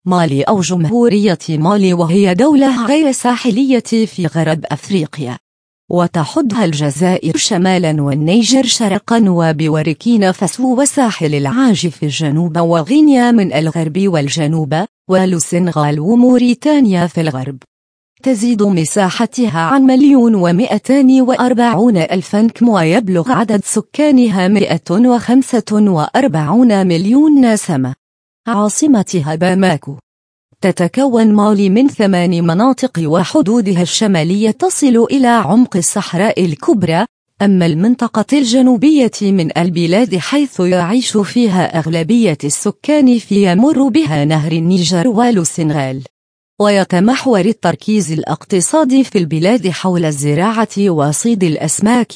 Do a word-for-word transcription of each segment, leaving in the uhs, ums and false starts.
مالي أو جمهورية مالي، وهي دولة غير ساحلية في غرب أفريقيا، وتحدها الجزائر شمالا والنيجر شرقا وبوركينا فاسو وساحل العاج في الجنوب وغينيا من الغرب والجنوب والسنغال وموريتانيا في الغرب. تزيد مساحتها عن مليون ومئتان وأربعون ألفا كم، ويبلغ عدد سكانها مئة وخمسة وأربعون مليون نسمة. عاصمتها باماكو. تتكون مالي من ثمان مناطق، وحدودها الشمالية تصل إلى عمق الصحراء الكبرى، أما المنطقة الجنوبية من البلاد حيث يعيش فيها أغلبية السكان فيمر بها نهر النيجر والسنغال. ويتمحور التركيز الاقتصادي في البلاد حول الزراعة وصيد الأسماك.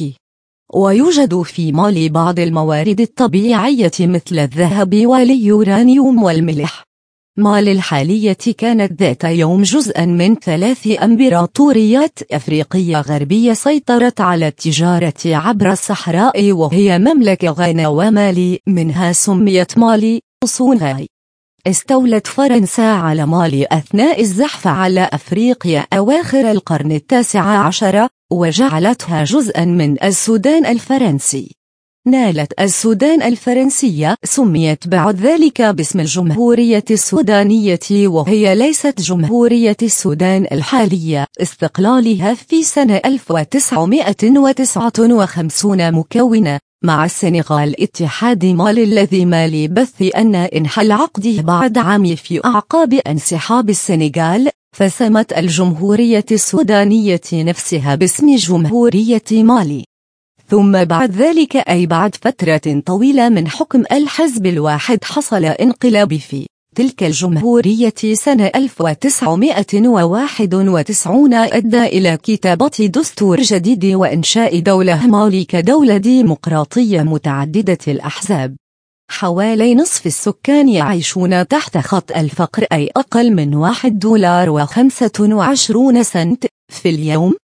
ويوجد في مالي بعض الموارد الطبيعية مثل الذهب واليورانيوم والملح. مالي الحالية كانت ذات يوم جزءا من ثلاث إمبراطوريات أفريقية غربية سيطرت على التجارة عبر الصحراء، وهي مملكة غانا ومالي، منها سميت مالي صونغاي. استولت فرنسا على مالي أثناء الزحف على أفريقيا أواخر القرن التاسع عشر، وجعلتها جزءا من السودان الفرنسي. نالت السودان الفرنسية سميت بعد ذلك باسم الجمهورية السودانية، وهي ليست جمهورية السودان الحالية، استقلالها في سنة ألف وتسعمئة وتسعة وخمسين مكونة مع السنغال اتحاد مالي الذي مالي بث أن انحل عقده بعد عام في أعقاب انسحاب السنغال، فسمت الجمهورية السودانية نفسها باسم جمهورية مالي. ثم بعد ذلك، أي بعد فترة طويلة من حكم الحزب الواحد، حصل انقلاب في تلك الجمهورية سنة ألف وتسعمئة وواحد وتسعين أدى إلى كتابة دستور جديد وإنشاء دولة مالي كدولة ديمقراطية متعددة الأحزاب. حوالي نصف السكان يعيشون تحت خط الفقر، أي أقل من واحد دولار وخمسة وعشرون سنت في اليوم،